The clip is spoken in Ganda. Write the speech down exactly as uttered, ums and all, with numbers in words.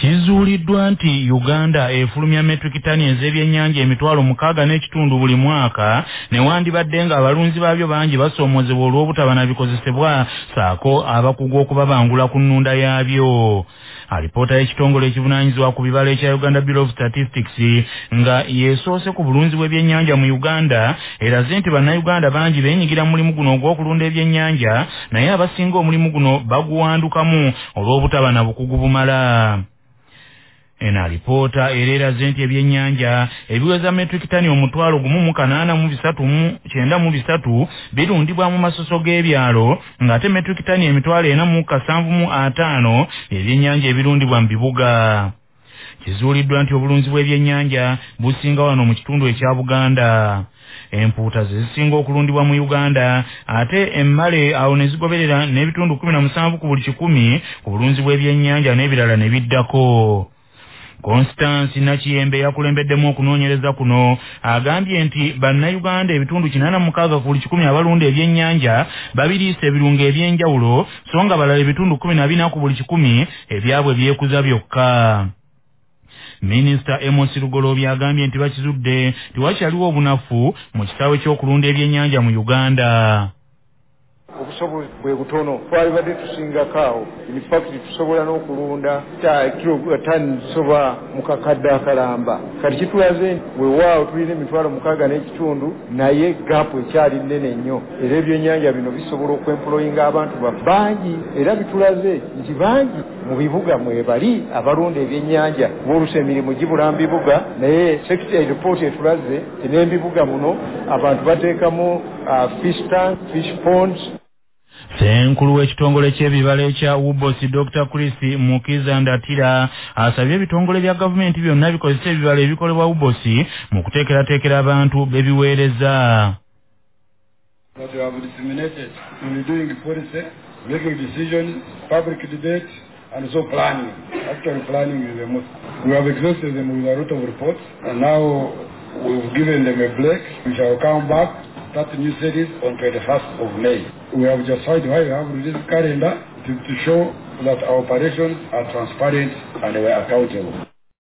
Kizuuliddwa nti Uganda efulumya metric tani ez'ebyennyanja emitwalo mukaaga n'ekitundu buli mwaka newandibadde nga abalunzi baabyo bangi basoomozebwa olw'obutaba na bikozesebwa saako abakugu okubabangula ku nnunda yaabyo. Alipoota y'ekitongole ekivunaanyizibwa ku bibala ekya Uganda Bureau of Statistics nga yeesoose ku bulunzi bw'ebyennyanja mu Uganda eraze nti bannayuganda bangi beenyigira mu mulimu guno ogw'okulunda ebyennyanja naye abasinga omulimu guno baguwandukamu olw'obutaba na bukugu bumala. Ena alipoota era eraze nti ebyennyanja ebiweza metric tani omutwalo gumu mu kanaana mu bisatu mu kyenda mu bisatu birundibwa mu masoso g'ebyalo ng'ate metric tani emitwalo ena mu kasanvu mu ataano ebyennyanja ebirundibwa mu bibuga. Kizuuliddwa nti obulunzi bw'ebyennyanja businga wano mu kitundu ekya Buganda. Empuuta zisinga okulundibwa mu Uganda ate emmale awo ne zigoberera n'ebitundu kumi na musanvu ku buli kikumi ku bulunzi bw'ebyennyanja n'ebirala ne biddako. Constance Nakiyembe yakulembeddemu okunoonyereza kuno agambye nti bannayuganda ebitundu kinaana mu mukaaga ku buli kikumi abalunda ebyennyanja babiriisa ebirungo ebyenjawulo so nga balala ebitundu kumi na bina ku buli kikumi ebyabwe byekuza byokka. Minisita Amos Lugoloobi agambye nti bakizudde tiwakyaliwo obunafu mu kisaawe ky'okulunda ebyennyanja mu Uganda. Obusobozi bwe butono twalibadde tusingakaawo in fact tusobola n'okulunda kilo tani soba mu kakadde akalamba kati kitulaze weewaawo tulina emitwalo mukaaga n'ekitundu naye gaapu ekyali nnene nnyo era ebyennyanja bino bisobola okwemployinga abantu bangi era bitulaze nti bangi mu bibuga mwebali abalunda ebyennyanja b'oluusi emirimu gibula mu bibuga naye secretary report etulaze n'ebibuga muno abantu bateekamu uh, fish tank fish ponds. Ssenkulu w'ekitongole ky'ebibala ekya Ubosi Doctor Chris Mukiza Ndatira asabye ebitongole bya gavumenti byonna bikozesa ebibala ebikolebwa Ubosi mu kuteekerateekera abantu bebiweereza. That we have disseminated in doing policy, making decisions, public debate, and so planning. Actually planning is the most. We have exhausted them with a lot of reports, and now we've given them a break. We shall come back, start a new series on twenty-first of May. We have justified why we have released calendar to, to show that our operations are transparent and we are accountable.